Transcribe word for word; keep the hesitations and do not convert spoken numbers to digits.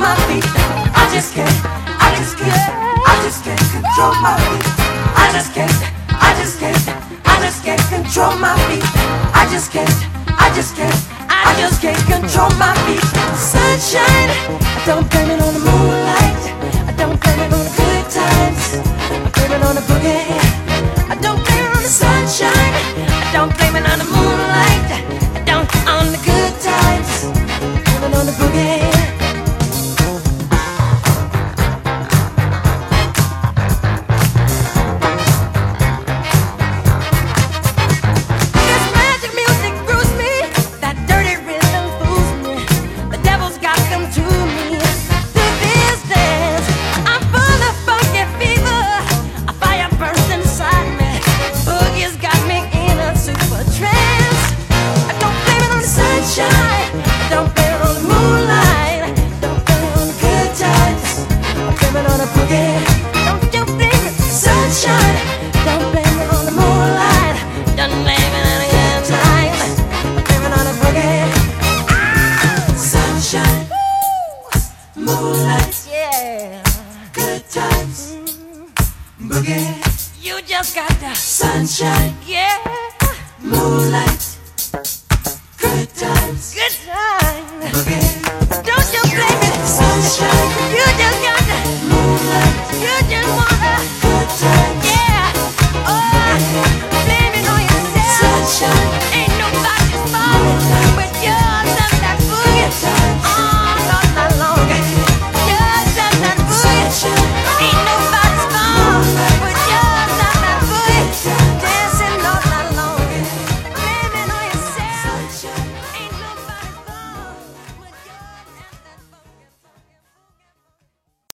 my feet. I just can't, I just can't, I just can't control my feet. I just can't, I just can't, I just can't control my feet. I just can't, I just can't, I just can't control my feet. Sunshine, I don't blame it on the moonlight. I don't blame it on the good times. I blame it on the boogie. I don't blame it on the sunshine. I don't blame it on the moonlight. I don't on the good times. I blame it on the boogie. Moonlight, yeah, good times, mm, boogie. You just got the sunshine, yeah. Moonlight, good times, good times, boogie. Don't you blame it, sunshine.